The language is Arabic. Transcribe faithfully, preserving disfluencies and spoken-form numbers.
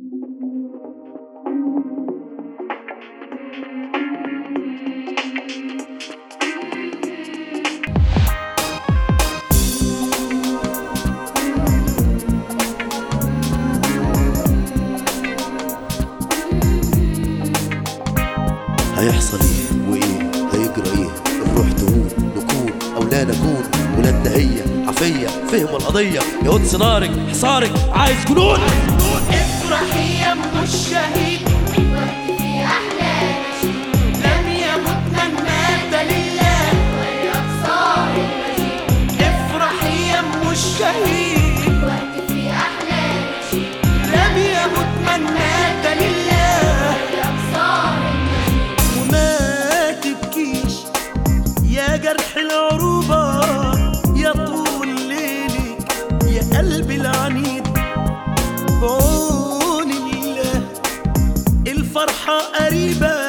هيحصل ايه وايه هيجرى ايه؟ الروح تهون نكون او لا نكون ولادنا هي عافيه فهم القضيه يا قدس نارك حصارك عايز جنون. افرحي يا ام الشهيد الوقت في أحلى نشيد لم يمت من مات لله والأبصار المجيد افرحي يا ام الشهيد الوقت في أحلى نشيد لم يمت من مات لله والأبصار المجيد وما تبكيش يا جرح العروبة يا طول ليلك يا قلبي العنيد بعون الله الفرحة قريبة